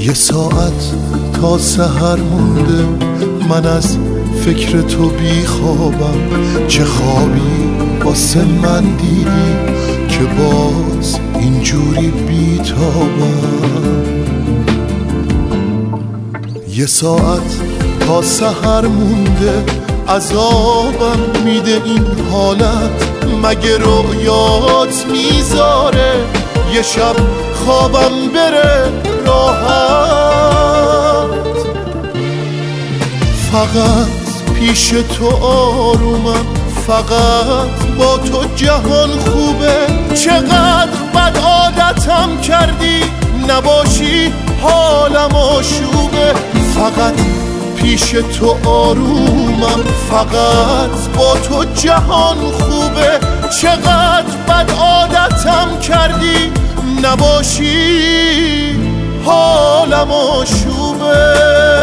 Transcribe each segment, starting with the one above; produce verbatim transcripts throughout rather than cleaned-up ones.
یه ساعت تا سحر مونده من از فکر تو بی خوابم، چه خوابی واسه من دیدی که باز اینجوری بی تابم. یه ساعت تا سحر مونده عذابم میده این حالت، مگه رویات میذاره یه شب خوابم بره راحت. فقط پیش تو آرومم، فقط با تو جهان خوبه. چقدر بد عادتم کردی نباشی حالم آشوبه. فقط پیش تو آرومم، فقط با تو جهان خوبه. چقدر بد عادتم کردی نباشی حالم آشوبه.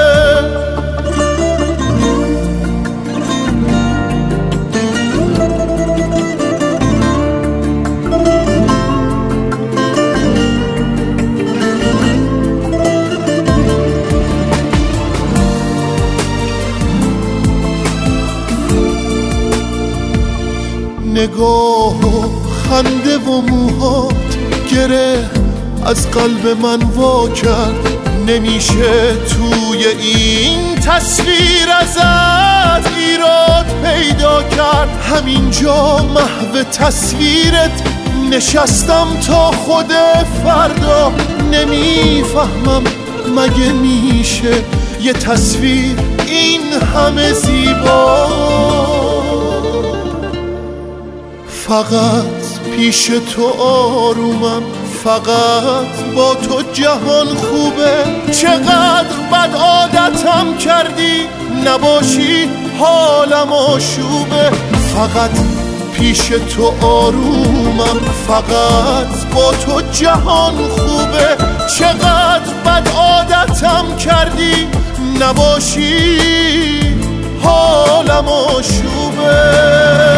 نگاه و خنده و موهات گره از قلب من وا کرد. نمیشه توی این تصویر ازت ایراد پیدا کرد. همینجا محو تصویرت نشستم تا خود فردا. نمیفهمم مگه میشه یه تصویر این همه زیبا. فقط پیش تو آرومم، فقط با تو جهان خوبه. چقدر بد عادتم کردی نباشی حالم آشوبه. فقط پیش تو آرومم، فقط با تو جهان خوبه. چقدر بد عادتم کردی نباشی حالم آشوبه.